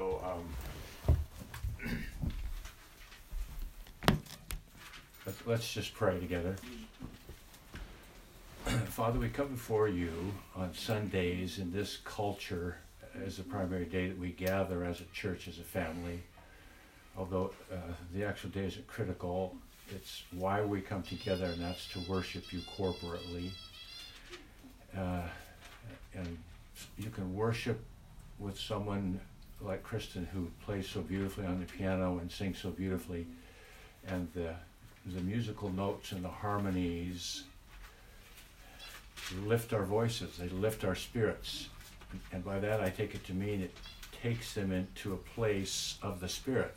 So let's just pray together. Father, we come before you on Sundays in this culture as the primary day that we gather as a church, as a family. Although the actual day isn't critical, it's why we come together, and that's to worship you corporately. And you can worship with someone like Kristen, who plays so beautifully on the piano and sings so beautifully, and the musical notes and the harmonies lift our voices, they lift our spirits. And by that I take it to mean it takes them into a place of the Spirit.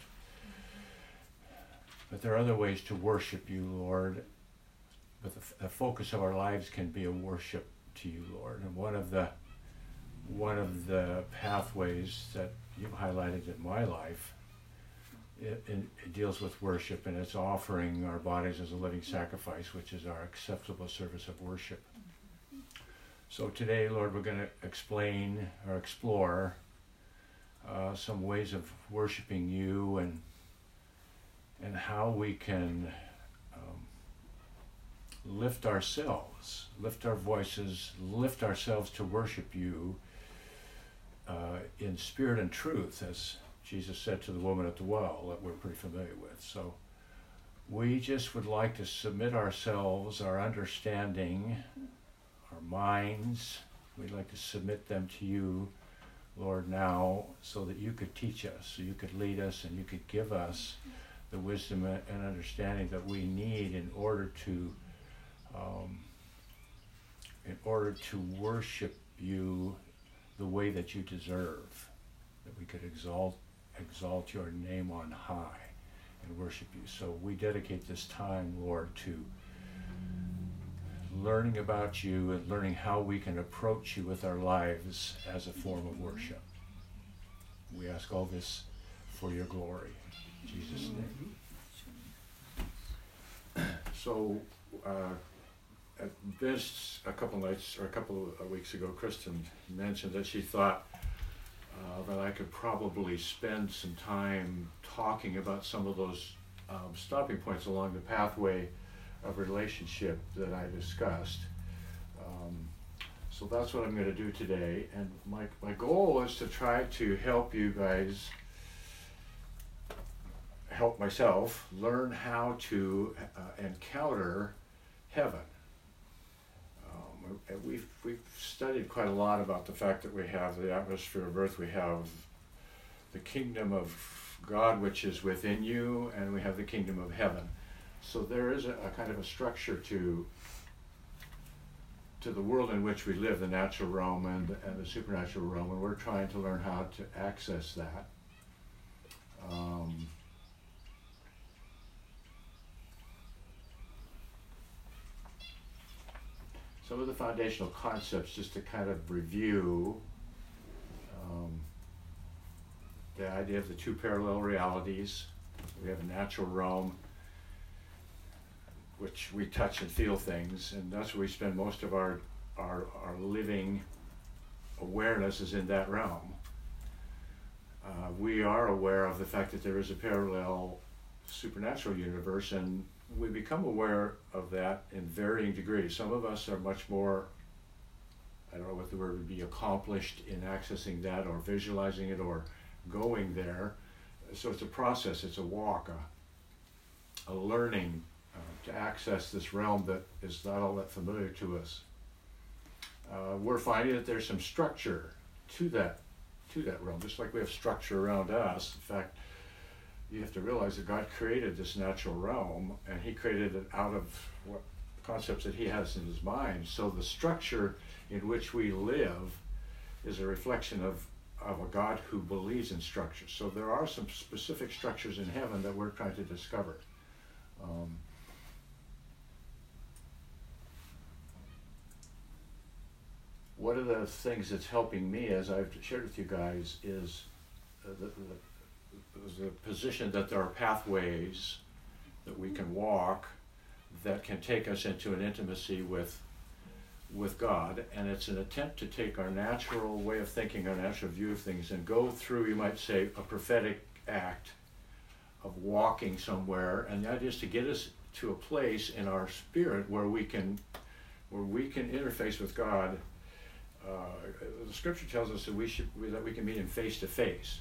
But there are other ways to worship you, Lord. But the focus of our lives can be a worship to you, Lord. And one of the pathways that you've highlighted in my life, it deals with worship, and it's offering our bodies as a living sacrifice, which is our acceptable service of worship. So today, Lord, we're going to explain or explore some ways of worshiping you, and how we can lift ourselves, lift our voices, lift ourselves to worship you in spirit and truth, as Jesus said to the woman at the well, that we're pretty familiar with. So we just would like to submit ourselves, our understanding, our minds, we'd like to submit them to you, Lord, now, so that you could teach us, so you could lead us, and you could give us the wisdom and understanding that we need in order to worship you the way that you deserve, that we could exalt your name on high and worship you. So we dedicate this time, Lord, to learning about you and learning how we can approach you with our lives as a form of worship. We ask all this for your glory. In Jesus' name. So, Vince, a couple of weeks ago, Kristen mentioned that she thought that I could probably spend some time talking about some of those stopping points along the pathway of relationship that I discussed. So that's what I'm going to do today. And my goal is to try to help you guys, help myself, learn how to encounter heaven. We've studied quite a lot about the fact that we have the atmosphere of earth, we have the kingdom of God which is within you, and we have the kingdom of heaven. So there is a kind of a structure to the world in which we live, the natural realm and the supernatural realm, and we're trying to learn how to access that. Some of the foundational concepts, just to kind of review, the idea of the two parallel realities. We have a natural realm, which we touch and feel things, and that's where we spend most of our living awareness is in that realm. We are aware of the fact that there is a parallel supernatural universe, and we become aware of that in varying degrees. Some of us are much more, I don't know what the word would be, accomplished in accessing that or visualizing it or going there. So it's a process, it's a walk, a learning to access this realm that is not all that familiar to us. We're finding that there's some structure to that realm, just like we have structure around us. In fact, you have to realize that God created this natural realm, and he created it out of what concepts that he has in his mind. So the structure in which we live is a reflection of a God who believes in structure. So there are some specific structures in heaven that we're trying to discover. One of the things that's helping me, as I've shared with you guys, is the position that there are pathways that we can walk that can take us into an intimacy with with God, and it's an attempt to take our natural way of thinking, our natural view of things, and go through, you might say, a prophetic act of walking somewhere. And the idea is to get us to a place in our spirit where we can interface with God. The scripture tells us that we can meet him face to face.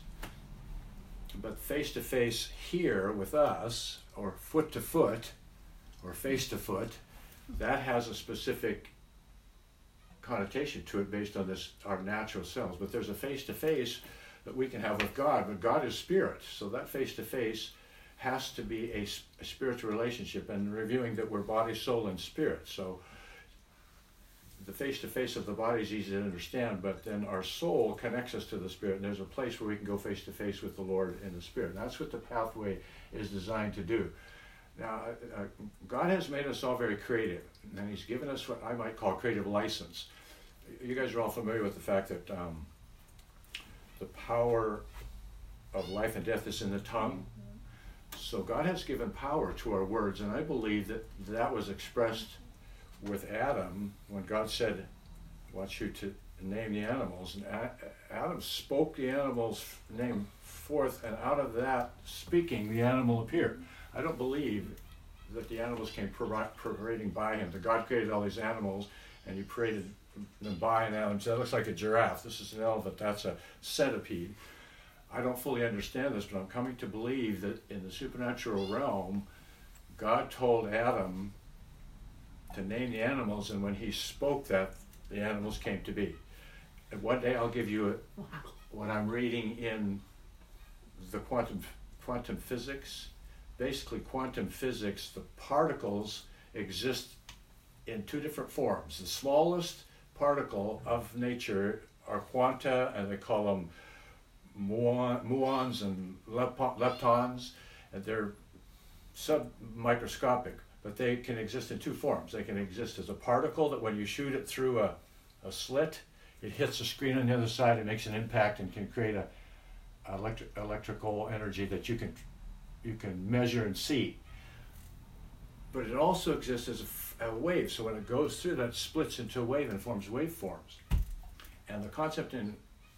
But face to face here with us, or foot to foot, or face to foot, that has a specific connotation to it based on our natural selves. But there's a face to face that we can have with God, but God is spirit, so that face to face has to be a spiritual relationship, and reviewing that we're body, soul, and spirit. So the face-to-face of the body is easy to understand, but then our soul connects us to the spirit, and there's a place where we can go face-to-face with the Lord in the spirit. And that's what the pathway is designed to do. Now, God has made us all very creative, and he's given us what I might call creative license. You guys are all familiar with the fact that the power of life and death is in the tongue. So God has given power to our words, and I believe that was expressed with Adam when God said, I want you to name the animals. And Adam spoke the animal's name forth, and out of that speaking, the animal appeared. I don't believe that the animals came parading by him. That God created all these animals, and he paraded them by, and Adam said, that looks like a giraffe. This is an elephant. That's a centipede. I don't fully understand this, but I'm coming to believe that in the supernatural realm, God told Adam to name the animals, and when he spoke that, the animals came to be. And one day I'll give you what I'm reading in the quantum physics. Basically, quantum physics, the particles exist in two different forms. The smallest particle of nature are quanta, and they call them muons and leptons, and they're sub-microscopic, but they can exist in two forms. They can exist as a particle that when you shoot it through a slit, it hits a screen on the other side, it makes an impact and can create a electrical energy that you can measure and see. But it also exists as a wave, so when it goes through, that splits into a wave and forms waveforms. And the concept in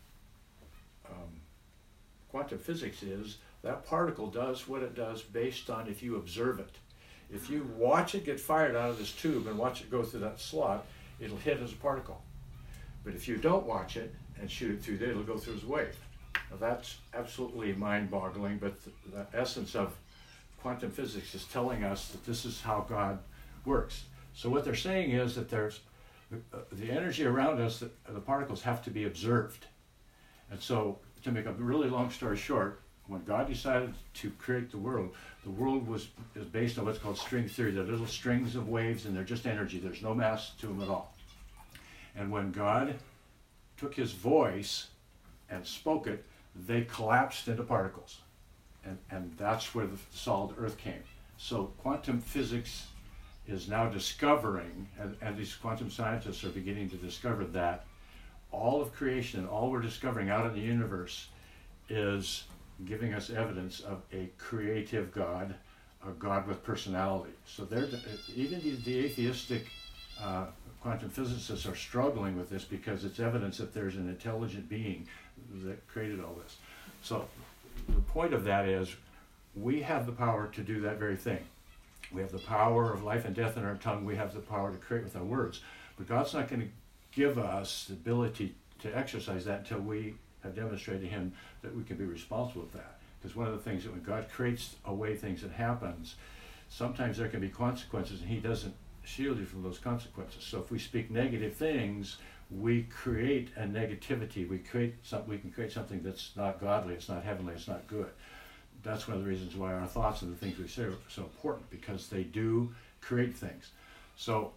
quantum physics is that particle does what it does based on if you observe it. If you watch it get fired out of this tube and watch it go through that slot, it'll hit as a particle. But if you don't watch it and shoot it through there, it'll go through as a wave. Now that's absolutely mind-boggling, but the essence of quantum physics is telling us that this is how God works. So what they're saying is that there's the energy around us, the particles have to be observed. And so, to make a really long story short, when God decided to create the world is based on what's called string theory. They're little strings of waves, and they're just energy. There's no mass to them at all. And when God took his voice and spoke it, they collapsed into particles. And that's where the solid earth came. So quantum physics is now discovering, and these quantum scientists are beginning to discover that all of creation, all we're discovering out in the universe is giving us evidence of a creative God, a God with personality. So even the atheistic quantum physicists are struggling with this because it's evidence that there's an intelligent being that created all this. So the point of that is we have the power to do that very thing. We have the power of life and death in our tongue. We have the power to create with our words. But God's not going to give us the ability to exercise that until we have demonstrated to him that we can be responsible for that. Because one of the things that when God creates a way things that happens, sometimes there can be consequences, and he doesn't shield you from those consequences. So if we speak negative things, we create a negativity. We can create something that's not godly, it's not heavenly, it's not good. That's one of the reasons why our thoughts and the things we say are so important, because they do create things. So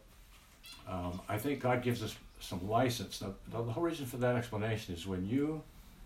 I think God gives us some license. Now, the whole reason for that explanation is when you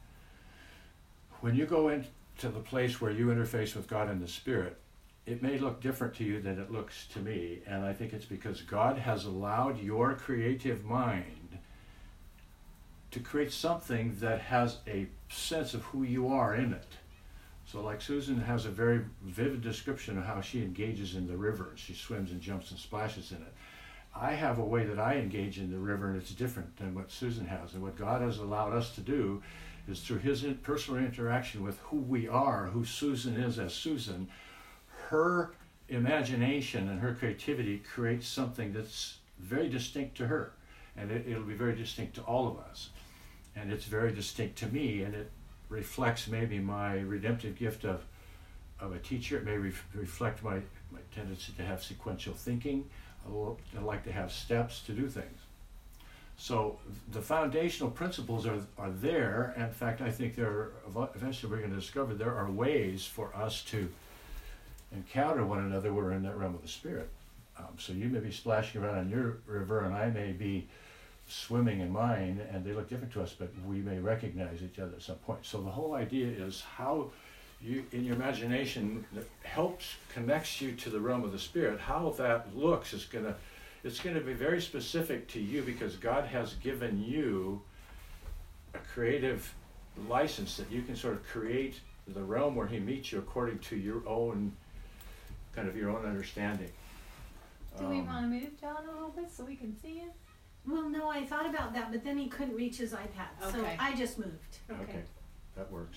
go into the place where you interface with God in the Spirit, it may look different to you than it looks to me, and I think it's because God has allowed your creative mind to create something that has a sense of who you are in it. So like Susan has a very vivid description of how she engages in the river. She swims and jumps and splashes in it. I have a way that I engage in the river, and it's different than what Susan has. And what God has allowed us to do is through his personal interaction with who we are, who Susan is as Susan, her imagination and her creativity creates something that's very distinct to her. And it'll be very distinct to all of us. And it's very distinct to me, and it reflects maybe my redemptive gift of a teacher. It may reflect my tendency to have sequential thinking. I like to have steps to do things. So the foundational principles are there. In fact, I think eventually we're going to discover there are ways for us to encounter one another. We're in that realm of the spirit. So you may be splashing around in your river, and I may be swimming in mine, and they look different to us, but we may recognize each other at some point. So the whole idea is how you, in your imagination, that connects you to the realm of the spirit. How that looks is it's going to be very specific to you, because God has given you a creative license that you can sort of create the realm where he meets you according to your own understanding. Do we want to move John a little bit so we can see it? Well, no, I thought about that, but then he couldn't reach his iPad, so Okay. I just moved. Okay, that works.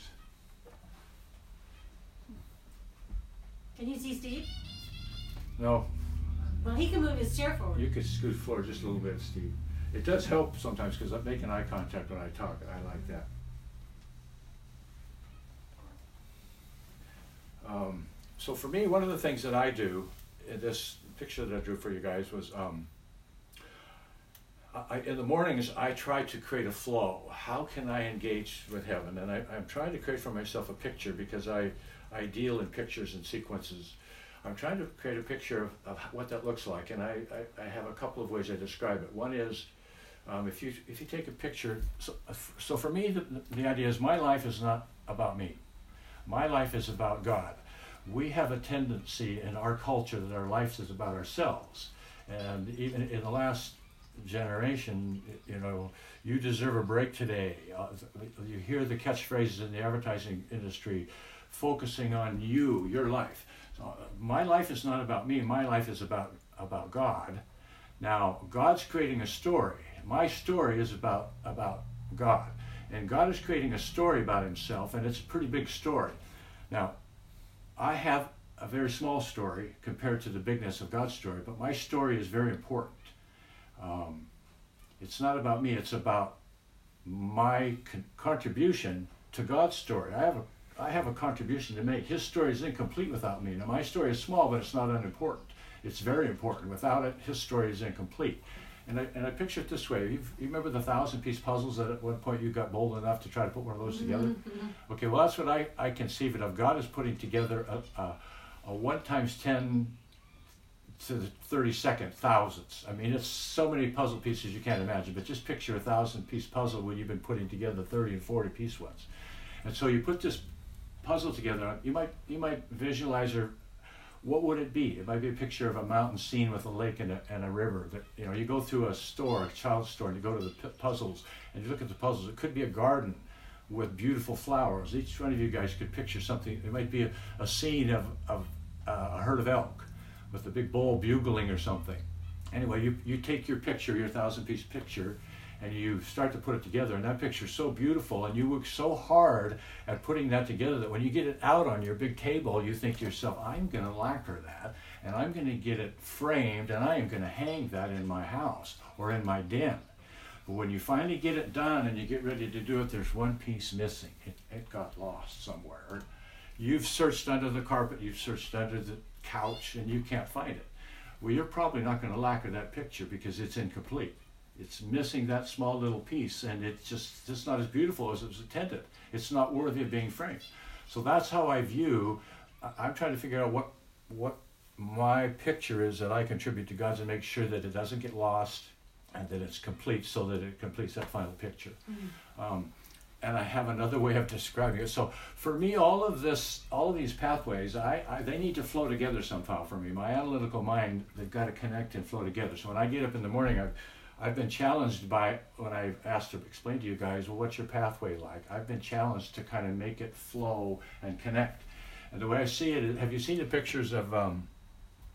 Can you see Steve? No, Well, he can move his chair forward. you could scoot forward just a little bit, Steve. It does help sometimes because I'm making eye contact when I talk. I like that. So for me, one of the things that I do in this picture that I drew for you guys was in the mornings I try to create a flow. How can I engage with heaven? And I'm trying to create for myself a picture, because I deal in pictures and sequences. I'm trying to create a picture of what that looks like, and I have a couple of ways I describe it. One is if you take a picture. So for me, the idea is my life is not about me. My life is about God. We have a tendency in our culture that our life is about ourselves, and even in the last generation, you deserve a break today. You hear the catchphrases in the advertising industry focusing on your life. So my life is not about me. My life is about God. Now, God's creating a story. My story is about God. And God is creating a story about himself, and it's a pretty big story. Now, I have a very small story compared to the bigness of God's story, but my story is very important. It's not about me. It's about my contribution to God's story. I have a contribution to make. His story is incomplete without me. Now, my story is small, but it's not unimportant. It's very important. Without it, his story is incomplete. And I picture it this way. You remember the 1,000-piece puzzles that at one point you got bold enough to try to put one of those together? Mm-hmm. Okay, well, that's what I conceive it of. God is putting together a 1 times 10 to the 32nd thousandths. I mean, it's so many puzzle pieces you can't imagine, but just picture a 1,000-piece puzzle when you've been putting together 30 and 40-piece ones. And so you put this puzzle together. You might visualize what would it be? It might be a picture of a mountain scene with a lake and a river. That you go through a child's store, and you go to the puzzles, and you look at the puzzles. It could be a garden with beautiful flowers. Each one of you guys could picture something. It might be a scene of a herd of elk with a big bull bugling or something. Anyway, you take your picture, your 1,000-piece picture, and you start to put it together, and that picture's so beautiful, and you work so hard at putting that together that when you get it out on your big table, you think to yourself, I'm going to lacquer that, and I'm going to get it framed, and I am going to hang that in my house or in my den. But when you finally get it done and you get ready to do it, there's one piece missing. It got lost somewhere. Or you've searched under the carpet, you've searched under the couch, and you can't find it. Well, you're probably not going to lacquer that picture because it's incomplete. It's missing that small little piece, and it's not as beautiful as it was intended. It's not worthy of being framed. So that's how I view. I'm trying to figure out what my picture is that I contribute to God's, and make sure that it doesn't get lost and that it's complete, so that it completes that final picture. Mm-hmm. And I have another way of describing it. So for me, all of these pathways, they need to flow together somehow for me. My analytical mind, they've got to connect and flow together. So when I get up in the morning, I've been challenged by, when I've asked to explain to you guys, well, what's your pathway like? I've been challenged to kind of make it flow and connect. And the way I see it, have you seen the pictures of the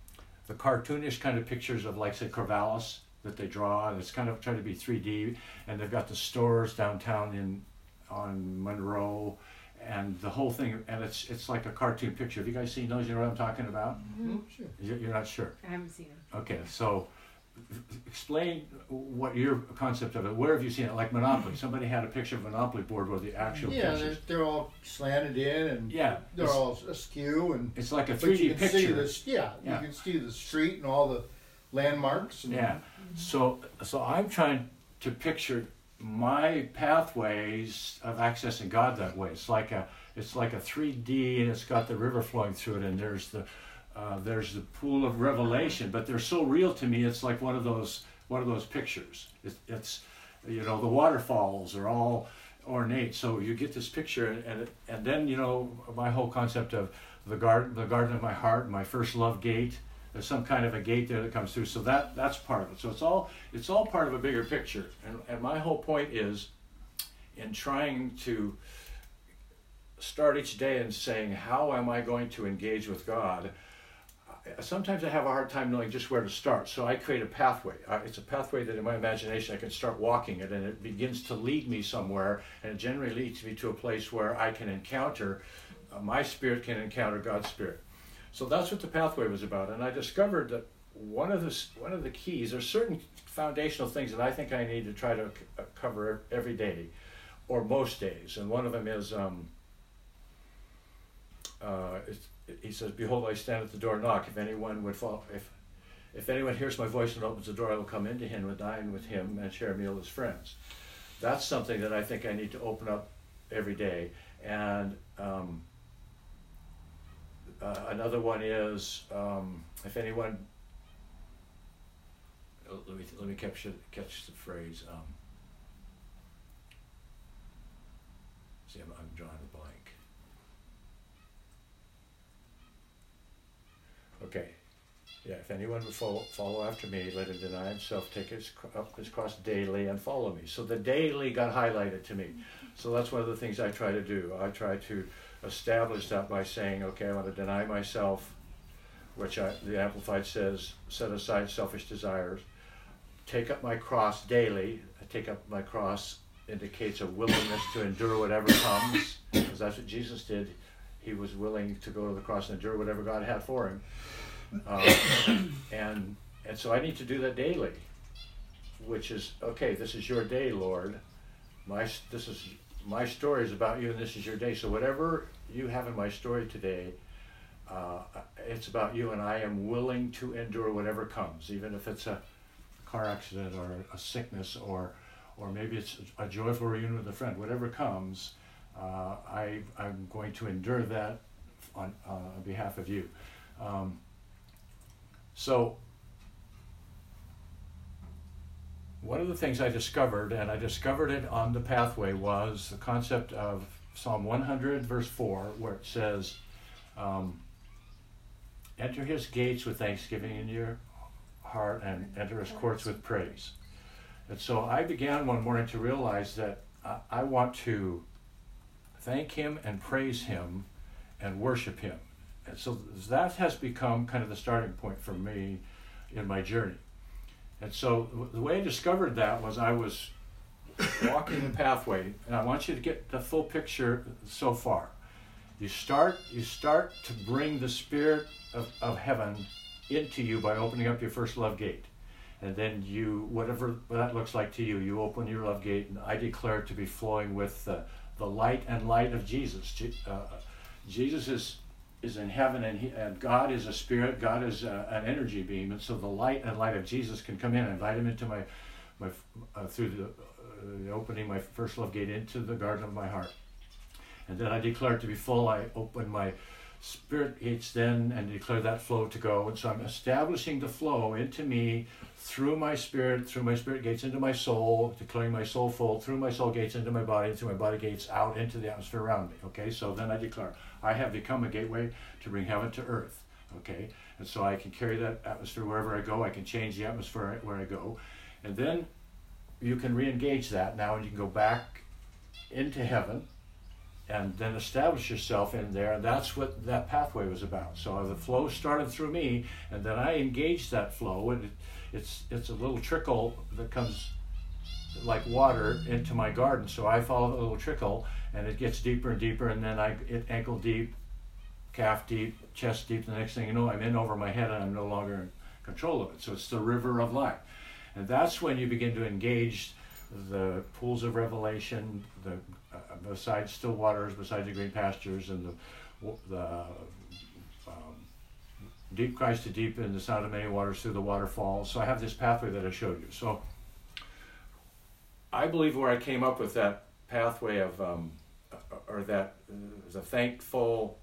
the cartoonish kind of pictures of, like, say, Corvallis that they draw, and it's kind of trying to be 3D, and they've got the stores downtown on Monroe, and the whole thing, and it's like a cartoon picture. Have you guys seen those? You know what I'm talking about? Mm-hmm. Sure. You're not sure? I haven't seen it. Okay, so explain what your concept of it. Where have you seen it? Like Monopoly. Somebody had a picture of a Monopoly board with the actual Yeah, pictures. they're all slanted in, and Yeah, they're it's- all askew, and It's like a but you 3D can see picture. this. Yeah, Yeah. you can see the street and all the landmarks. And, Yeah. So I'm trying to picture my pathways of accessing God that way. It's like a 3D, and it's got the river flowing through it, and there's the pool of revelation, but they're so real to me. It's like one of those pictures. It's you know, the waterfalls are all ornate, so you get this picture, and then, you know, my whole concept of the garden of my heart, my first love gate. There's some kind of a gate there that comes through, so that's part of it. So it's all part of a bigger picture, and my whole point is, in trying to start each day and saying, how am I going to engage with God? Sometimes I have a hard time knowing just where to start, so I create a pathway. It's a pathway that in my imagination I can start walking it, and it begins to lead me somewhere, and it generally leads me to a place where I can encounter, my spirit can encounter God's spirit. So that's what the pathway was about, and I discovered that one of the keys, there's certain foundational things that I think I need to try to cover every day, or most days, and one of them is, he says, "Behold, I stand at the door and knock. If anyone would fall, if anyone hears my voice and opens the door, I will come into him and dine with him and share a meal as friends." That's something that I think I need to open up every day, and another one is, if anyone, let me catch the phrase. See, I'm drawing a blank. Okay, yeah. If anyone would follow after me, let him deny himself, take up his cross daily, and follow me. So the daily got highlighted to me. So that's one of the things I try to do. I try to establish that by saying, okay, I want to deny myself, which the Amplified says, set aside selfish desires, take up my cross daily. Take up my cross indicates a willingness to endure whatever comes, because that's what Jesus did. He was willing to go to the cross and endure whatever God had for him. And so I need to do that daily, which is, okay, this is your day, Lord. My story is about you, and this is your day. So whatever you have in my story today, it's about you, and I am willing to endure whatever comes, even if it's a car accident or a sickness, or maybe it's a joyful reunion with a friend. Whatever comes, I'm going to endure that on behalf of you. So one of the things I discovered, and I discovered it on the pathway, was the concept of Psalm 100 verse 4, where it says, enter his gates with thanksgiving in your heart and enter his courts with praise. And so I began one morning to realize that I want to thank him and praise him and worship him. And so that has become kind of the starting point for me in my journey. And so the way I discovered that was I was walking the pathway, and I want you to get the full picture so far. You start to bring the spirit of heaven into you by opening up your first love gate. And then you, whatever that looks like to you, you open your love gate, and I declare it to be flowing with the light and light of Jesus. Jesus is in heaven, and God is a spirit. God is an energy beam, and so the light and light of Jesus can come in. I invite him into my through the opening my first love gate into the garden of my heart, and then I declare it to be full. I open my spirit gates then and declare that flow to go, and so I'm establishing the flow into me through my spirit gates into my soul, declaring my soul full, through my soul gates into my body, and through my body gates out into the atmosphere around me. Okay, so then I declare I have become a gateway to bring heaven to earth. Okay, and so I can carry that atmosphere wherever I go. I can change the atmosphere where I go, and then you can re-engage that now, and you can go back into heaven and then establish yourself in there. And that's what that pathway was about. So the flow started through me, and then I engaged that flow, and it's a little trickle that comes like water into my garden. So I follow the little trickle, and it gets deeper and deeper, and then it ankle deep, calf deep, chest deep. The next thing you know, I'm in over my head, and I'm no longer in control of it. So it's the river of life. And that's when you begin to engage the pools of revelation, besides still waters, besides the green pastures, and the deep cries to deep, and the sound of many waters through the waterfalls. So I have this pathway that I showed you. So I believe where I came up with that pathway of, or that the thankful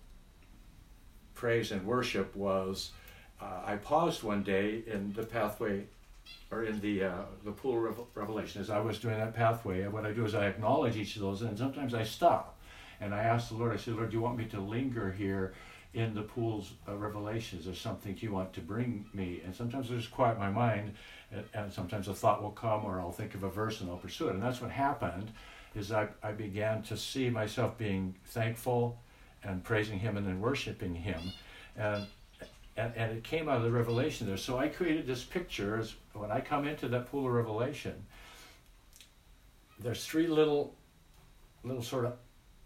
praise and worship was, I paused one day in the pathway, or in the pool of revelation. As I was doing that pathway, what I do is I acknowledge each of those, and sometimes I stop. And I ask the Lord, I say, Lord, do you want me to linger here in the pools of revelation? Is there something you want to bring me? And sometimes I just quiet my mind, and sometimes a thought will come, or I'll think of a verse and I'll pursue it. And that's what happened, is I began to see myself being thankful and praising Him and then worshiping Him. And it came out of the revelation there. So I created this picture as when I come into that pool of revelation, there's three little sort of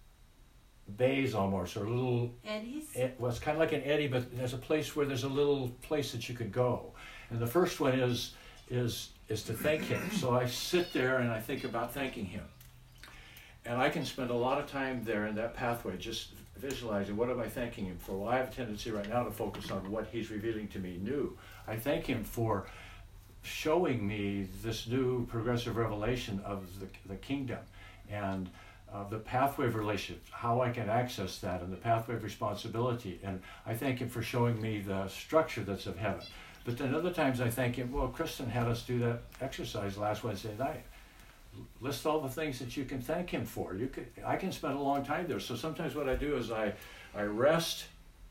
bays almost, or little eddies. Well, it's kind of like an eddy, but there's a place where there's a little place that you could go. And the first one is to thank Him. So I sit there and I think about thanking Him. And I can spend a lot of time there in that pathway just visualizing, what am I thanking Him for? Well, I have a tendency right now to focus on what He's revealing to me new. I thank Him for showing me this new progressive revelation of the kingdom, and the pathway of relationships, how I can access that, and the pathway of responsibility. And I thank Him for showing me the structure that's of heaven. But then other times I thank Him, well, Kristen had us do that exercise last Wednesday night. List all the things that you can thank Him for. I can spend a long time there. So sometimes what I do is I rest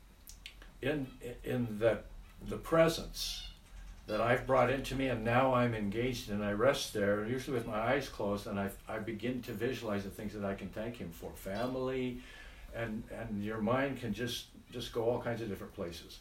in the presence that I've brought into me, and now I'm engaged, and I rest there, usually with my eyes closed, and I begin to visualize the things that I can thank Him for. Family, and your mind can just go all kinds of different places.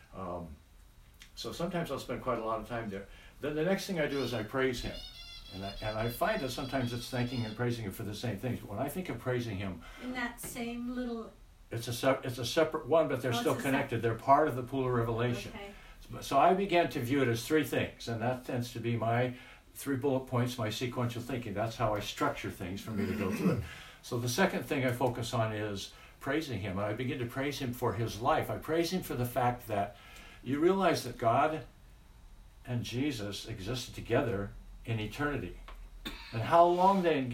So sometimes I'll spend quite a lot of time there. Then the next thing I do is I praise Him. And I find that sometimes it's thanking and praising Him for the same things. But when I think of praising Him, In that same little. it's a separate one, but they're still connected. They're part of the pool of revelation. Okay. So I began to view it as three things, and that tends to be my 3 bullet points, my sequential thinking. That's how I structure things for me to go through it. So the second thing I focus on is praising Him, and I begin to praise Him for His life. I praise Him for the fact that you realize that God and Jesus existed together in eternity. And how long they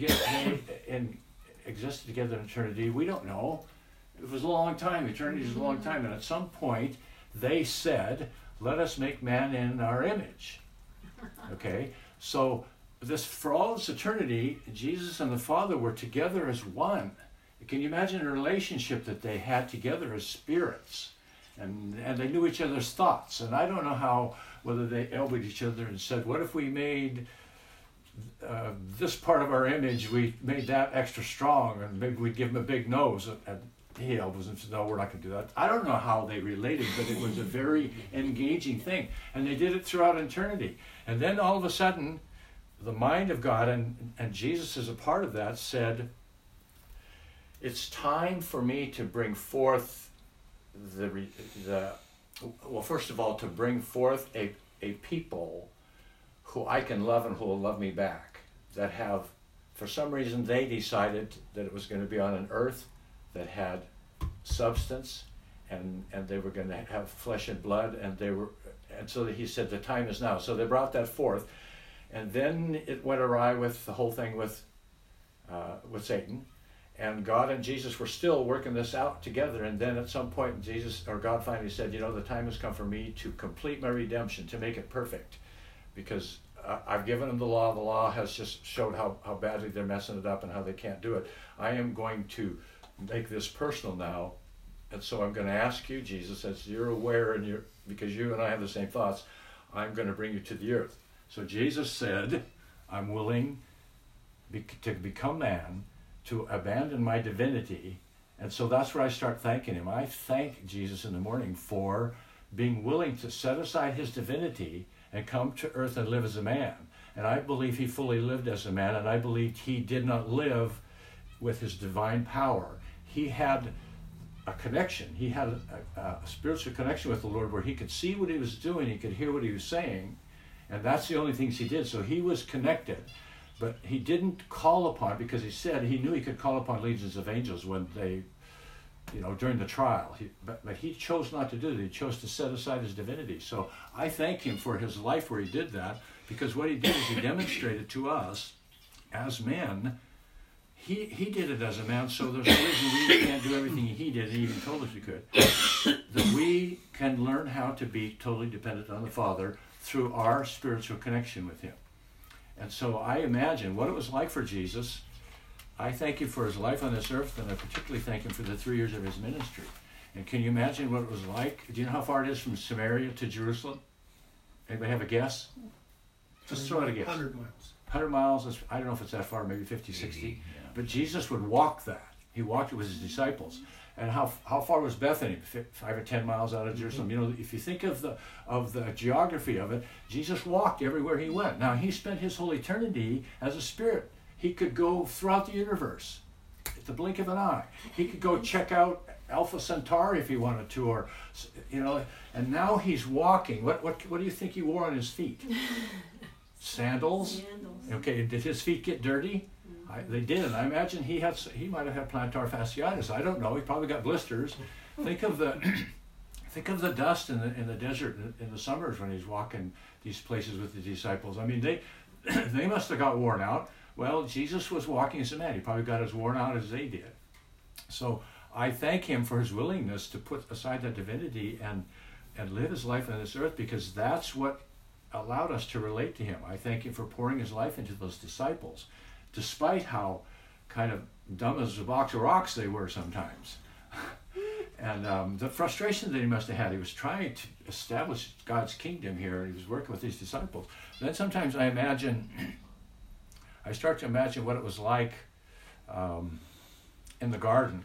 existed together in eternity, we don't know. It was a long time. Eternity is a long time. And at some point, they said, let us make man in our image. Okay? So for all this eternity, Jesus and the Father were together as one. Can you imagine a relationship that they had together as spirits? And they knew each other's thoughts. And I don't know whether they elbowed each other and said, what if we made this part of our image, we made that extra strong, and maybe we'd give him a big nose. And he elbows and said, no, we're not going to do that. I don't know how they related, but it was a very engaging thing. And they did it throughout eternity. And then all of a sudden, the mind of God, and Jesus is a part of that, said, it's time for me to bring forth well, first of all, to bring forth a people who I can love and who will love me back, that have, for some reason, they decided that it was going to be on an earth that had substance, and they were going to have flesh and blood, and so He said the time is now. So they brought that forth, and then it went awry with the whole thing with Satan, and God and Jesus were still working this out together. And then at some point, God finally said, the time has come for me to complete my redemption, to make it perfect, because I've given them the law. The law has just showed how badly they're messing it up and how they can't do it. I am going to make this personal now, and so I'm going to ask you, Jesus, as you're aware, and because you and I have the same thoughts, I'm going to bring you to the earth. So Jesus said, I'm willing to become man, to abandon my divinity, And so that's where I start thanking him. I thank Jesus in the morning for being willing to set aside his divinity and come to earth and live as a man. And I believe he fully lived as a man, and I believe he did not live with his divine power. He had a connection. He had a spiritual connection with the Lord where he could see what he was doing, he could hear what he was saying, and that's the only things he did. So he was connected, but he didn't call upon, because he said he knew he could call upon legions of angels when they, during the trial. But he chose not to do that. He chose to set aside his divinity. So I thank him for his life where he did that, because what he did is he demonstrated to us as men. He did it as a man, so there's no reason we can't do everything he did. He even told us we could. That we can learn how to be totally dependent on the Father through our spiritual connection with him. And so I imagine what it was like for Jesus. I thank you for his life on this earth, and I particularly thank him for the 3 years of his ministry. And can you imagine what it was like? Do you know how far it is from Samaria to Jerusalem? Anybody have a guess? Just throw out a guess. 100 miles. 100 miles, I don't know if it's that far, maybe 50, 60. But Jesus would walk that. He walked it with his disciples. And how far was Bethany? 5 or 10 miles out of Jerusalem. If you think of the geography of it, Jesus walked everywhere he went. Now, he spent his whole eternity as a spirit. He could go throughout the universe at the blink of an eye. He could go check out Alpha Centauri if he wanted to, or, and now he's walking. What do you think he wore on his feet? Sandals? Okay, did his feet get dirty? They did, and I imagine he might have had plantar fasciitis. I don't know. He probably got blisters. Think of the dust in the desert in the summers when he's walking these places with the disciples. I mean, they must have got worn out. Well, Jesus was walking as a man. He probably got as worn out as they did. So I thank him for his willingness to put aside that divinity and live his life on this earth, because that's what allowed us to relate to him. I thank him for pouring his life into those disciples, despite how kind of dumb as a box of rocks they were sometimes. And the frustration that he must have had. He was trying to establish God's kingdom here. He was working with these disciples. And then sometimes I start to imagine what it was like in the garden,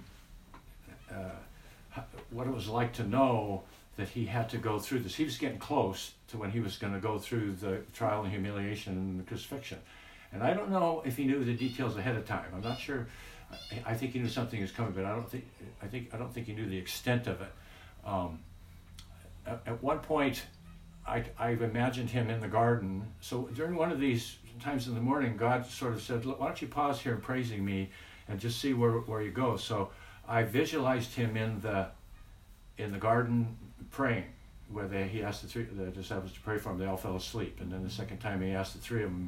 what it was like to know that he had to go through this. He was getting close to when he was going to go through the trial and humiliation and the crucifixion. And I don't know if he knew the details ahead of time. I'm not sure. I think he knew something was coming, but I don't think he knew the extent of it. At one point, I've imagined him in the garden. So during one of these times in the morning, God sort of said, "Look, why don't you pause here in praising me and just see where you go?" So I visualized him in the garden praying, where he asked the disciples to pray for him. They all fell asleep, and then the second time he asked the three of them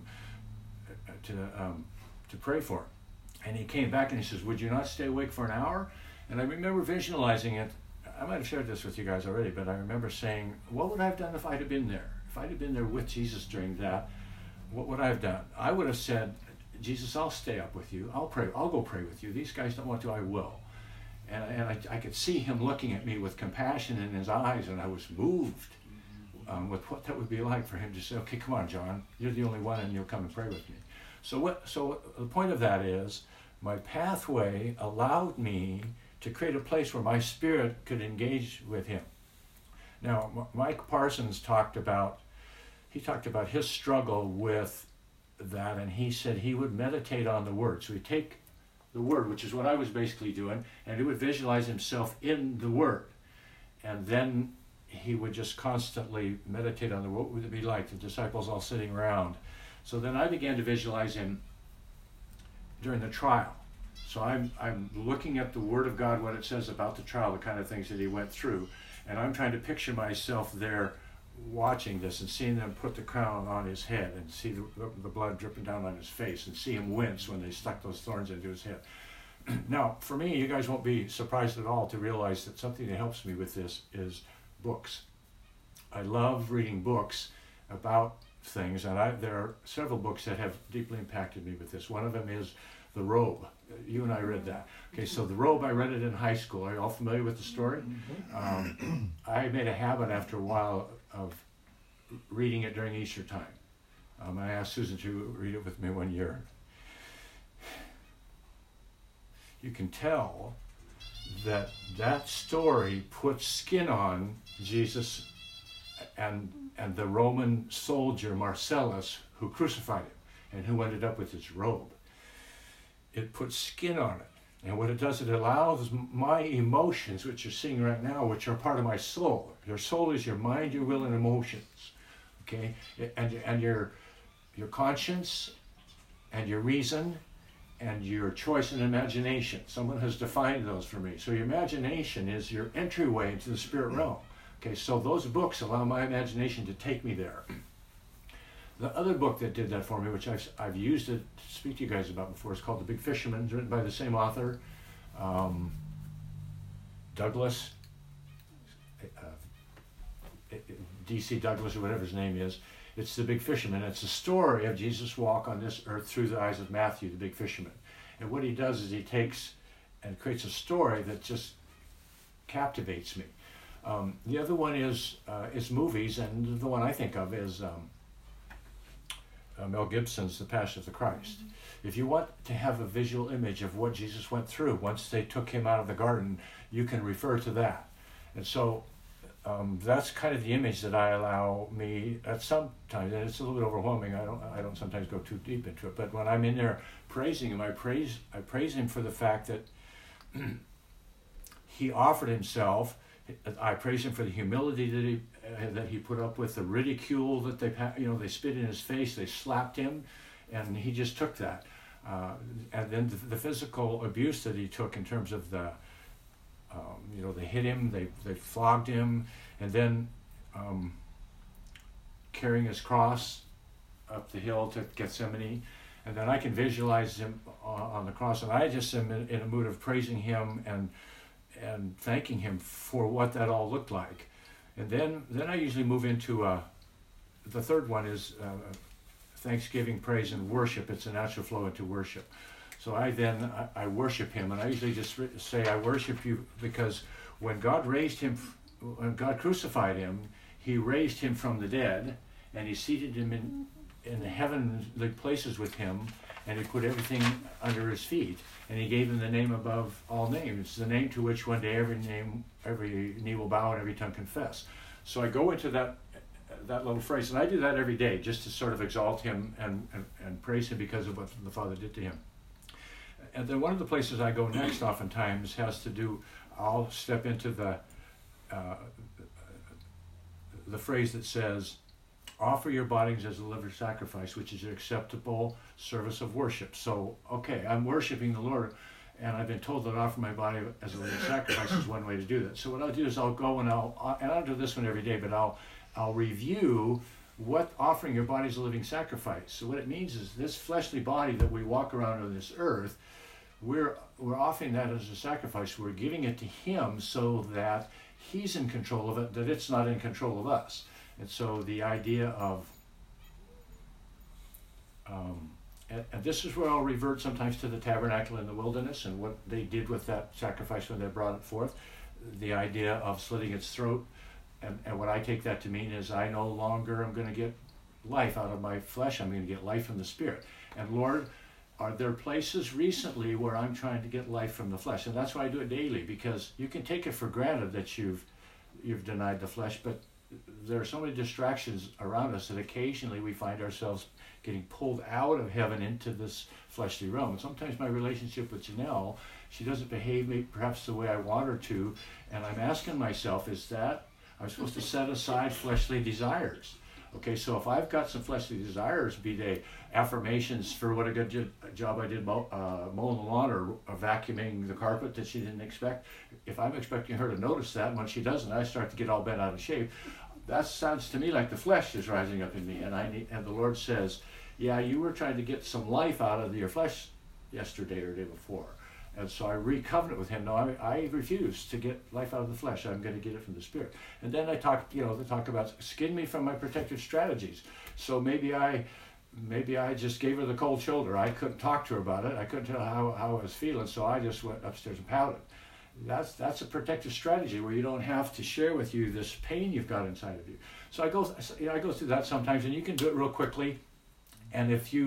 to pray for him. And he came back and he says, "Would you not stay awake for an hour?" And I remember visualizing it. I might have shared this with you guys already, but I remember saying, what would I have done if I'd have been there? If I'd have been there with Jesus during that, what would I have done? I would have said, "Jesus, I'll stay up with you. I'll pray. I'll go pray with you. These guys don't want to, I will." And I could see him looking at me with compassion in his eyes, and I was moved with what that would be like for him to say, "Okay, come on, John. You're the only one, and you'll come and pray with me." So the point of that is, my pathway allowed me to create a place where my spirit could engage with him. Now, Mike Parsons talked about his struggle with that, and he said he would meditate on the Word. So he'd take the Word, which is what I was basically doing, and he would visualize himself in the Word. And then he would just constantly meditate on what would it be like, the disciples all sitting around. So then I began to visualize him during the trial. So I'm looking at the Word of God, what it says about the trial, the kind of things that he went through, and I'm trying to picture myself there watching this and seeing them put the crown on his head and see the blood dripping down on his face and see him wince when they stuck those thorns into his head. Now, for me, you guys won't be surprised at all to realize that something that helps me with this is books. I love reading books about things, and there are several books that have deeply impacted me with this. One of them is The Robe. You and I read that. Okay, so The Robe, I read it in high school. Are you all familiar with the story? I made a habit after a while of reading it during Easter time. I asked Susan to read it with me one year. You can tell that story put skin on Jesus and the Roman soldier Marcellus who crucified him and who ended up with his robe. It puts skin on it. And what it does, it allows my emotions, which you're seeing right now, which are part of my soul. Your soul is your mind, your will, and emotions. Okay? And your conscience and your reason and your choice and imagination. Someone has defined those for me. So your imagination is your entryway into the spirit realm. Okay, so those books allow my imagination to take me there. The other book that did that for me, which I've used it to speak to you guys about before, is called The Big Fisherman. It's written by the same author, Douglas, D.C. Douglas or whatever his name is. It's The Big Fisherman. It's a story of Jesus' walk on this earth through the eyes of Matthew, the big fisherman. And what he does is he takes and creates a story that just captivates me. The other one is movies, and the one I think of is Mel Gibson's The Passion of the Christ. Mm-hmm. If you want to have a visual image of what Jesus went through once they took him out of the garden, you can refer to that. And so that's kind of the image that I allow me at some times, and it's a little bit overwhelming. I don't sometimes go too deep into it, but when I'm in there praising him, I praise him for the fact that he offered himself. I praise him for the humility that he put up with, the ridicule that they spit in his face, they slapped him, and he just took that. And then the physical abuse that he took in terms of they hit him, they flogged him, and then carrying his cross up the hill to Gethsemane, and then I can visualize him on the cross, and I just am in a mood of praising him and thanking him for what that all looked like. And then I usually move into the third one is thanksgiving, praise, and worship. It's a natural flow into worship. So I worship him, and I usually just say, I worship you because when God crucified him, he raised him from the dead, and he seated him in heavenly places with him, and he put everything under his feet, and he gave him the name above all names, the name to which one day every knee will bow and every tongue confess. So I go into that little phrase, and I do that every day just to sort of exalt him and praise him because of what the Father did to him. And then one of the places I go next oftentimes has to do, I'll step into the phrase that says, offer your bodies as a living sacrifice, which is an acceptable service of worship. So, okay, I'm worshiping the Lord, and I've been told that offer my body as a living sacrifice is one way to do that. So what I'll do is I'll go and I'll do this one every day, but I'll review what offering your body as a living sacrifice. So what it means is this fleshly body that we walk around on this earth, we're offering that as a sacrifice. We're giving it to him so that he's in control of it, that it's not in control of us. And so the idea of, and this is where I'll revert sometimes to the tabernacle in the wilderness and what they did with that sacrifice when they brought it forth. The idea of slitting its throat, and what I take that to mean is I no longer am going to get life out of my flesh, I'm going to get life from the Spirit. And Lord, are there places recently where I'm trying to get life from the flesh? And that's why I do it daily, because you can take it for granted that you've denied the flesh, but there are so many distractions around us that occasionally we find ourselves getting pulled out of heaven into this fleshly realm. And sometimes my relationship with Janelle, she doesn't behave perhaps the way I want her to, and I'm asking myself, is that I'm supposed to set aside fleshly desires? Okay, so if I've got some fleshly desires, be they affirmations for what a good job I did mowing the lawn or vacuuming the carpet that she didn't expect, if I'm expecting her to notice that, and when she doesn't, I start to get all bent out of shape. That sounds to me like the flesh is rising up in me, and the Lord says, yeah, you were trying to get some life out of your flesh yesterday or the day before. And so I recovenant with him. No, I refuse to get life out of the flesh. I'm going to get it from the Spirit. And then they talk about skin me from my protective strategies. So maybe I just gave her the cold shoulder. I couldn't talk to her about it. I couldn't tell how I was feeling, so I just went upstairs and pouted. That's a protective strategy where you don't have to share with you this pain you've got inside of you. So I go through that sometimes, and you can do it real quickly. And if you've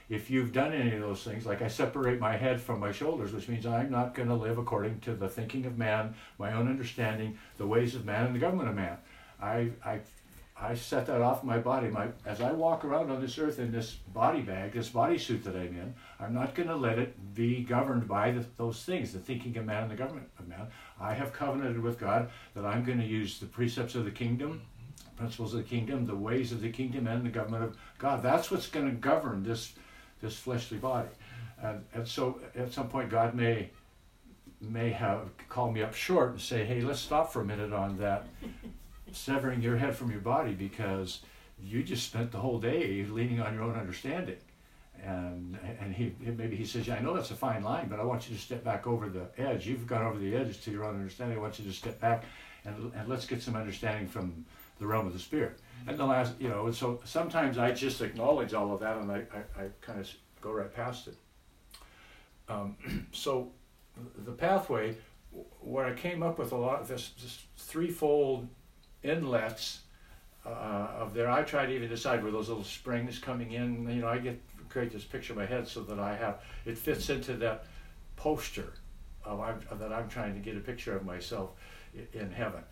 if you've done any of those things, like I separate my head from my shoulders, which means I'm not going to live according to the thinking of man, my own understanding, the ways of man, and the government of man. I set that off my body. As I walk around on this earth in this body bag, this bodysuit that I'm in, I'm not going to let it be governed by those things, the thinking of man and the government of man. I have covenanted with God that I'm going to use the precepts of the kingdom, principles of the kingdom, the ways of the kingdom, and the government of God. That's what's going to govern this fleshly body. And so at some point God may have called me up short and say, hey, let's stop for a minute on that severing your head from your body, because you just spent the whole day leaning on your own understanding. And maybe he says, yeah, I know that's a fine line, but I want you to step back over the edge. You've gone over the edge to your own understanding. I want you to step back and let's get some understanding from the realm of the spirit. And the last, and so sometimes I just acknowledge all of that and I kind of go right past it. So the pathway, where I came up with a lot of this threefold inlets of there, I try to even decide where those little springs coming in, I create this picture in my head so that it fits into that poster that I'm trying to get a picture of myself in heaven.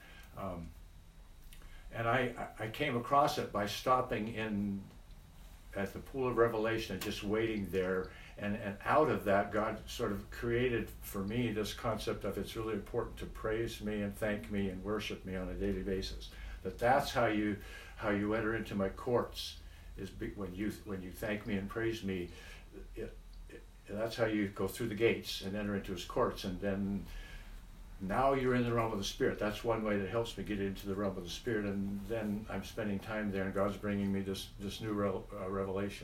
And I came across it by stopping at the pool of revelation and just waiting there. And out of that, God sort of created for me this concept of it's really important to praise me and thank me and worship me on a daily basis. That's how you enter into my courts, is when you thank me and praise me. That's how you go through the gates and enter into his courts, and then now you're in the realm of the spirit. That's one way that helps me get into the realm of the spirit, and then I'm spending time there, and God's bringing me this new revelation.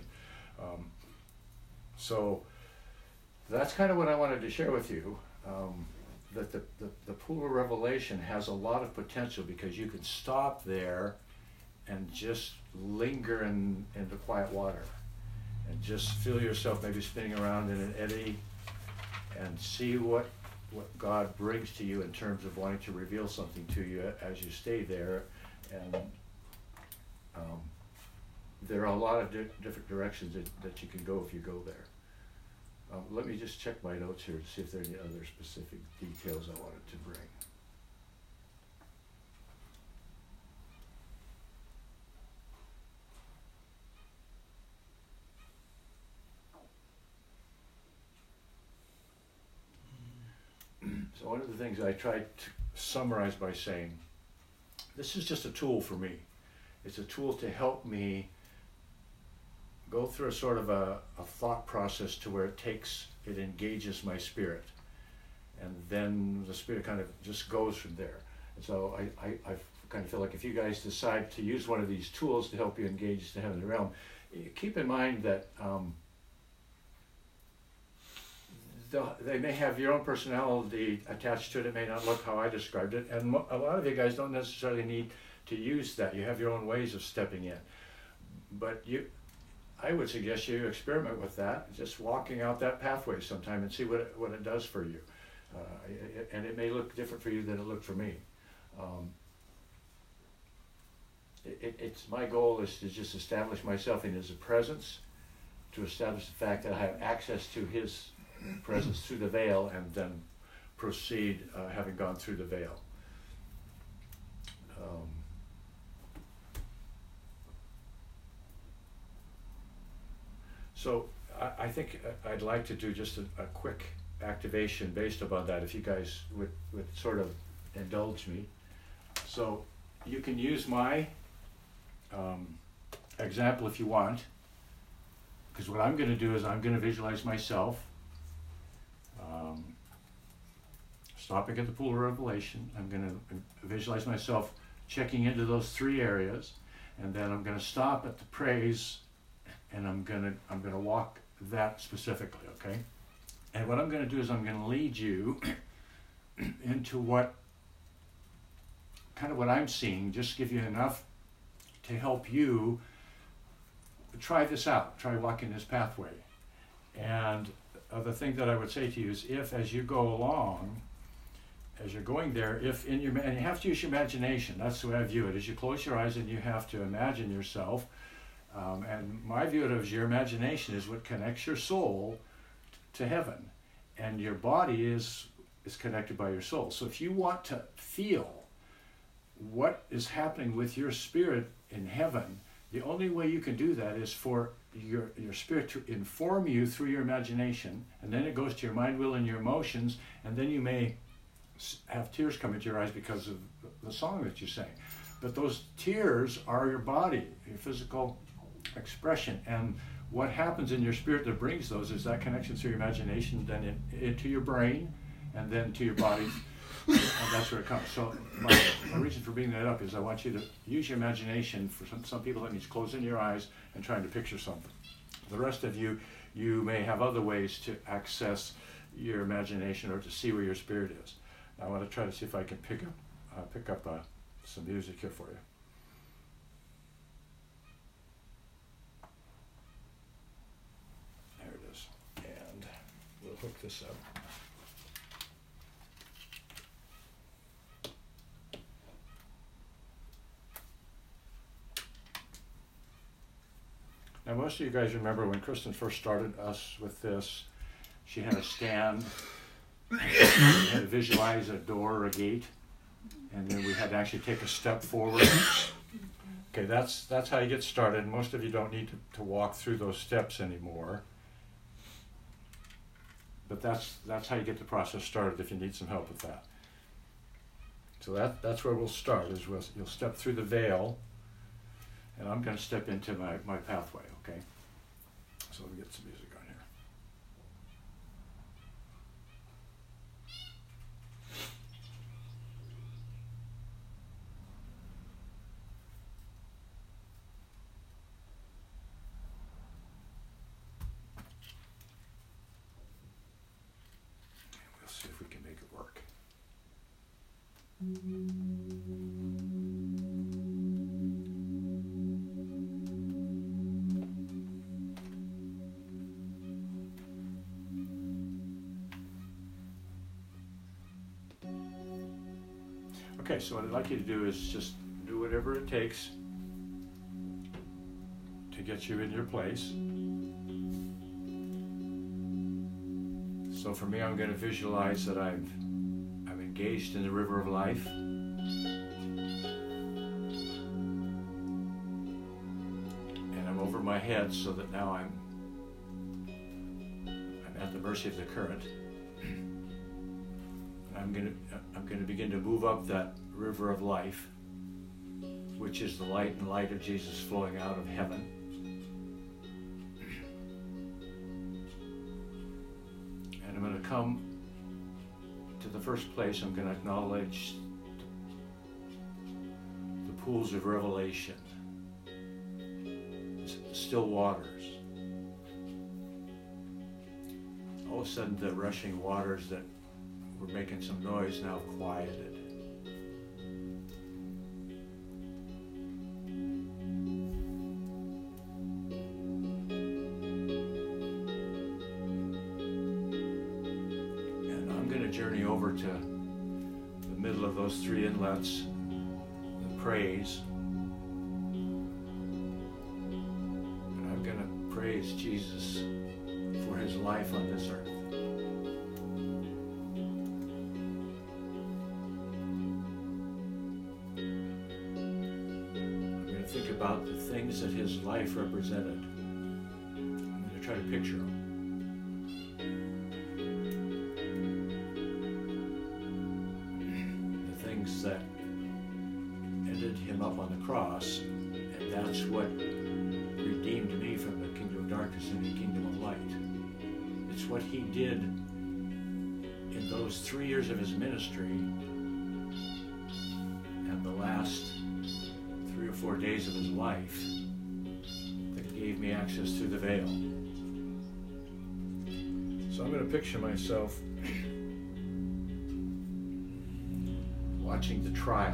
So that's kind of what I wanted to share with you, that the pool of revelation has a lot of potential, because you can stop there and just linger in the quiet water and just feel yourself maybe spinning around in an eddy and see what God brings to you in terms of wanting to reveal something to you as you stay there. And there are a lot of different directions that you can go if you go there. Let me just check my notes here to see if there are any other specific details I wanted to bring. So one of the things I tried to summarize by saying, this is just a tool for me. It's a tool to help me go through a sort of a thought process to where it engages my spirit. And then the spirit kind of just goes from there. And so I kind of feel like if you guys decide to use one of these tools to help you engage the heavenly realm, keep in mind that they may have your own personality attached to it. It may not look how I described it. And a lot of you guys don't necessarily need to use that. You have your own ways of stepping in. But I would suggest you experiment with that, just walking out that pathway sometime and see what it does for you. And it may look different for you than it looked for me. It's my goal is to just establish myself in his presence, to establish the fact that I have access to his presence through the veil, and then proceed having gone through the veil. So I think I'd like to do just a quick activation based upon that, if you guys would sort of indulge me. So you can use my example if you want, because what I'm going to do is I'm going to visualize myself stopping at the pool of revelation. I'm going to visualize myself checking into those three areas, and then I'm going to stop at the praise, and I'm going to walk that specifically, okay? And what I'm going to do is I'm going to lead you into what I'm seeing, just give you enough to help you try this out, try walking this pathway. And the thing that I would say to you is, if as you go along, as you're going there, and you have to use your imagination. That's the way I view it. As you close your eyes and you have to imagine yourself And my view of it is your imagination is what connects your soul to heaven, and your body is connected by your soul. So if you want to feel what is happening with your spirit in heaven, the only way you can do that is for your spirit to inform you through your imagination, and then it goes to your mind, will, and your emotions, and then you may have tears come into your eyes because of the song that you sang. But those tears are your body, your physical expression, and what happens in your spirit that brings those is that connection through your imagination, then into your brain, and then to your body, and that's where it comes. So my reason for bringing that up is I want you to use your imagination. For some people that means closing your eyes and trying to picture something. The rest of you may have other ways to access your imagination or to see where your spirit is. I want to try to see if I can pick up some music here for you. There it is, and we'll hook this up. Now, most of you guys remember when Kristen first started us with this, she had a stand, we had to visualize a door or a gate, and then we had to actually take a step forward. Okay, that's how you get started. Most of you don't need to walk through those steps anymore. But that's how you get the process started if you need some help with that. So that's where we'll start, is you'll step through the veil, and I'm going to step into my pathway, okay? So let me get some music on here. And we'll see if we can make it work. Okay, so what I'd like you to do is just do whatever it takes to get you in your place. So for me, I'm going to visualize that I'm engaged in the river of life. And I'm over my head so that now I'm at the mercy of the current. I'm going to begin to move up that river of life, which is the light and light of Jesus flowing out of heaven. And I'm going to come to the first place. I'm going to acknowledge the pools of revelation, the still waters. All of a sudden, the rushing waters that were making some noise now quieted. And I'm going to journey over to the middle of those three inlets, the praise. And I'm going to praise Jesus for his life on this earth. Think about the things that his life represented. I'm going to try to picture them. The things that ended him up on the cross, and that's what redeemed me from the kingdom of darkness into the kingdom of light. It's what he did in those 3 years of his ministry and the last 3 or 4 days of his life that gave me access through the veil. So I'm going to picture myself watching the trial.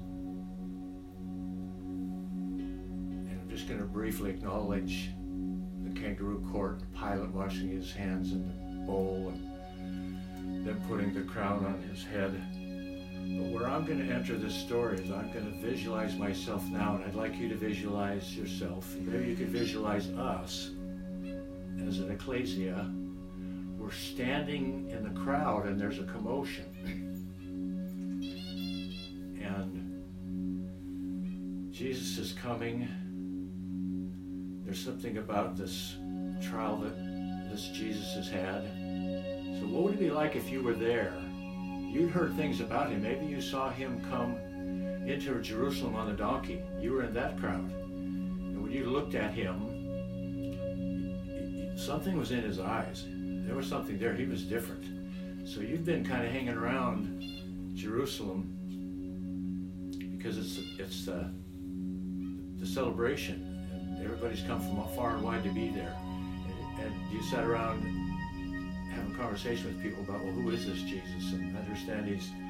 And I'm just going to briefly acknowledge the kangaroo court, Pilate washing his hands in the bowl, and then putting the crown on his head, But where I'm going to enter this story is I'm going to visualize myself now, and I'd like you to visualize yourself. Maybe you could visualize us as an ecclesia. We're standing in the crowd, and there's a commotion. And Jesus is coming. There's something about this trial that this Jesus has had. So what would it be like if you were there? You'd heard things about him. Maybe you saw him come into Jerusalem on a donkey. You were in that crowd. And when you looked at him, something was in his eyes. There was something there. He was different. So you've been kind of hanging around Jerusalem because it's the celebration. And everybody's come from far and wide to be there. And you sat around having a conversation with people about, well, who is this Jesus? And understand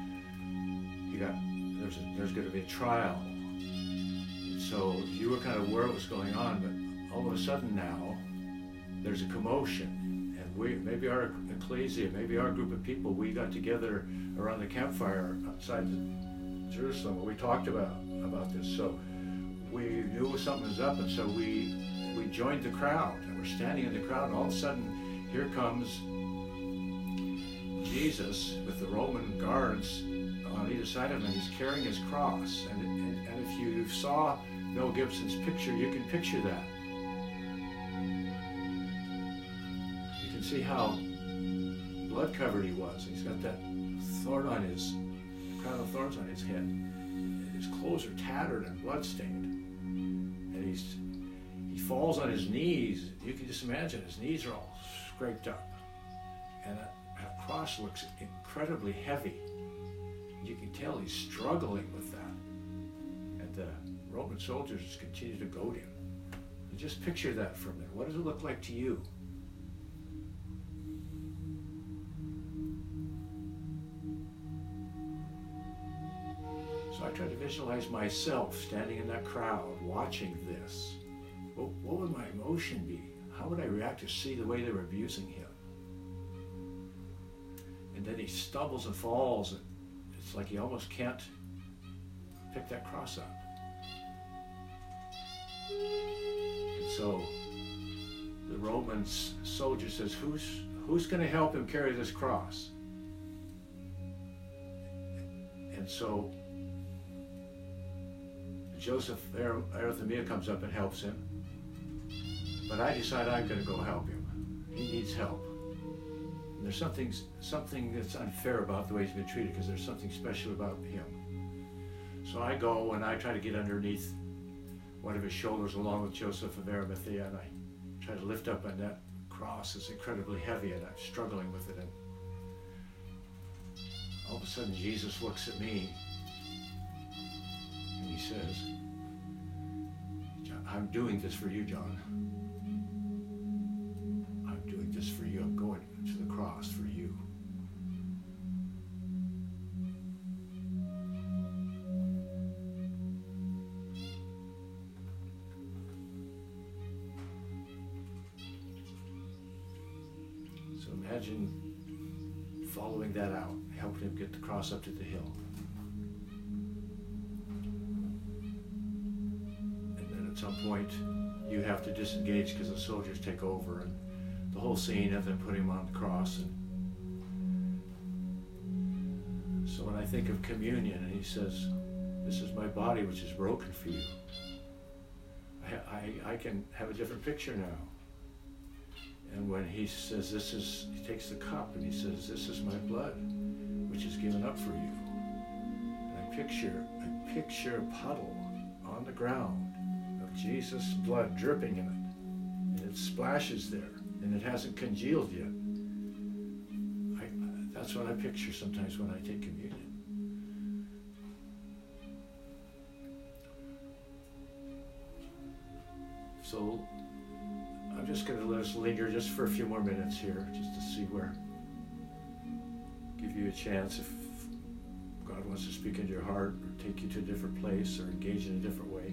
there's going to be a trial. So you were kind of where it was going on, but all of a sudden now, there's a commotion. And maybe our ecclesia, maybe our group of people, we got together around the campfire outside Jerusalem where we talked about this. So we knew something was up, and so we joined the crowd, and we're standing in the crowd, and all of a sudden here comes Jesus with the Roman guards on either side of him, and he's carrying his cross. And if you saw Mel Gibson's picture, you can picture that. You can see how blood covered he was. He's got that crown of thorns on his head. And his clothes are tattered and bloodstained. And he falls on his knees. You can just imagine his knees are all scraped up. And that cross looks incredibly heavy. You can tell he's struggling with that. And the Roman soldiers continue to goad him. And just picture that for a minute. What does it look like to you? So I try to visualize myself standing in that crowd watching this. What would my emotion be? How would I react to see the way they were abusing him? And then he stumbles and falls, and it's like he almost can't pick that cross up. And so the Roman soldier says, who's going to help him carry this cross? And so Joseph Arimathea comes up and helps him. But I decide I'm going to go help him. He needs help. And there's something that's unfair about the way he's been treated, because there's something special about him. So I go and I try to get underneath one of his shoulders along with Joseph of Arimathea, and I try to lift up on that cross. It's incredibly heavy, and I'm struggling with it. And all of a sudden Jesus looks at me and he says, I'm doing this for you, John. I'm doing this for you. I'm going to the cross for you. So imagine following that out, helping him get the cross up to the hill. At some point, you have to disengage because the soldiers take over, and the whole scene of them putting him on the cross. And so when I think of communion, and he says, "This is my body, which is broken for you," I can have a different picture now. And when he says, he takes the cup and he says, "This is my blood, which is given up for you." And I picture a puddle on the ground. Jesus' blood dripping in it, and it splashes there, and it hasn't congealed yet. That's what I picture sometimes when I take communion. So I'm just going to let us linger just for a few more minutes here, just to see give you a chance if God wants to speak into your heart or take you to a different place or engage in a different way.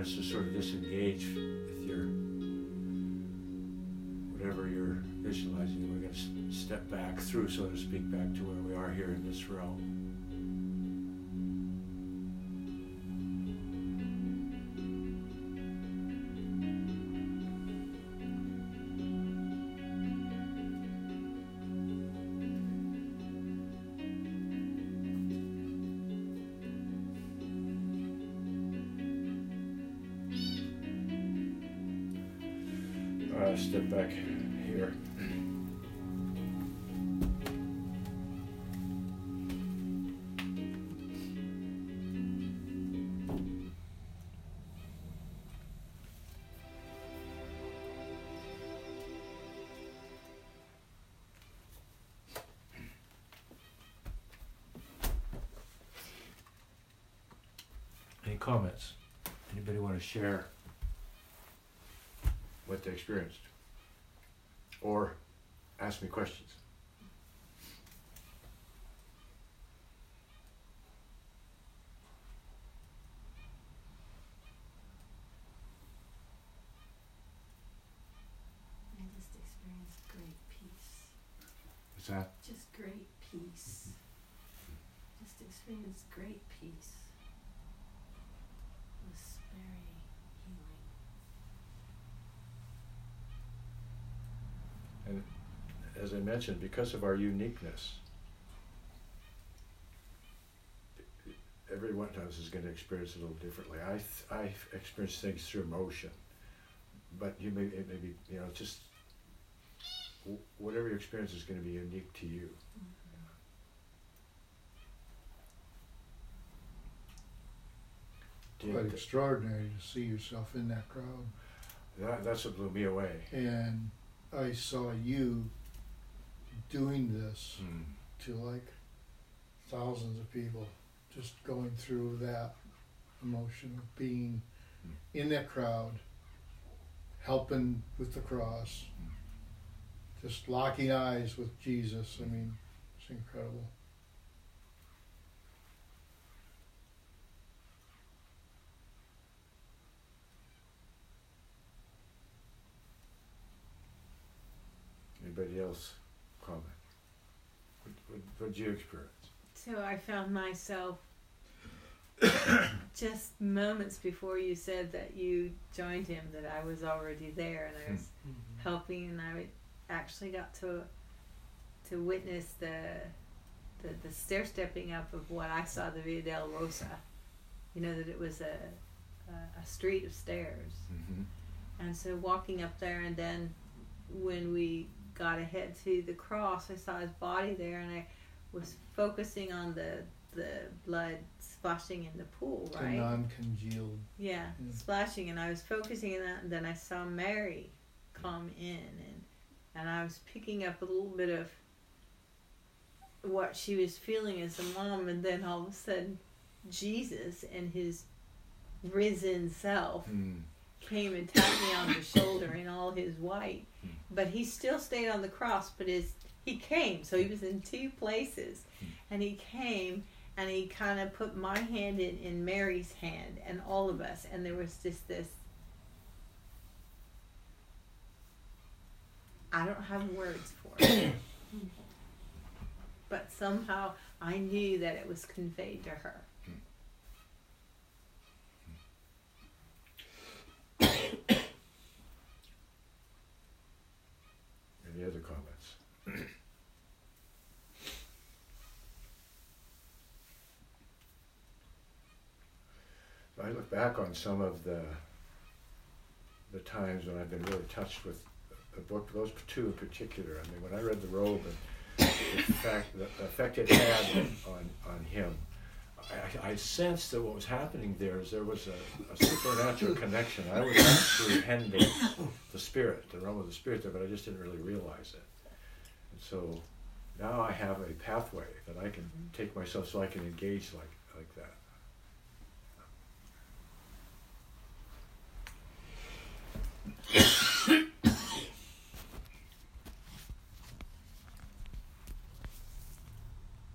is to sort of disengage with your whatever you're visualizing. We're going to step back through, so to speak, back to where we are here in this realm. Step back here. Any comments? Anybody want to share what they experienced? Or ask me questions. I just experienced great peace. What's that? Just great peace. Just experienced great peace. It was very healing. And as I mentioned, because of our uniqueness, every one of us is going to experience it a little differently. I experience things through emotion, but it may be, just whatever your experience is going to be unique to you. Quite extraordinary to see yourself in that crowd. That's what blew me away. And I saw you doing this to like thousands of people, just going through that emotion of being in that crowd, helping with the cross, just locking eyes with Jesus. I mean, it's incredible. Anybody else comment? What did you experience? So I found myself just moments before you said that you joined him, that I was already there, and I was helping, and I actually got to witness the stair stepping up of what I saw, the Via Dolorosa. That it was a street of stairs, and so walking up there, and then when we got ahead to the cross, I saw his body there, and I was focusing on the blood splashing in the pool, right? The non-congealed. Yeah, splashing, and I was focusing on that, and then I saw Mary come in, and I was picking up a little bit of what she was feeling as a mom, and then all of a sudden Jesus and his risen self came and tapped me on the shoulder in all his white, but he still stayed on the cross, but he came, so he was in two places, and he came and he kind of put my hand in Mary's hand and all of us, and there was just this, I don't have words for it, but somehow I knew that it was conveyed to her. Any other comments? I look back on some of the times when I've been really touched with the book, those two in particular. I mean, when I read The Robe, and the effect it had on him, I sensed that what was happening there is there was a supernatural connection. I was actually handling the spirit, the realm of the spirit there, but I just didn't really realize it. And so now I have a pathway that I can take myself so I can engage like that.